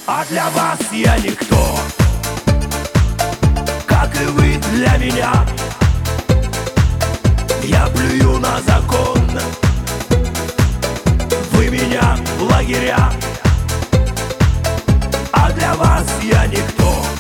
А для вас я никто, как и вы для меня. Я плюю на закон, вы меня в лагеря. А для вас я никто,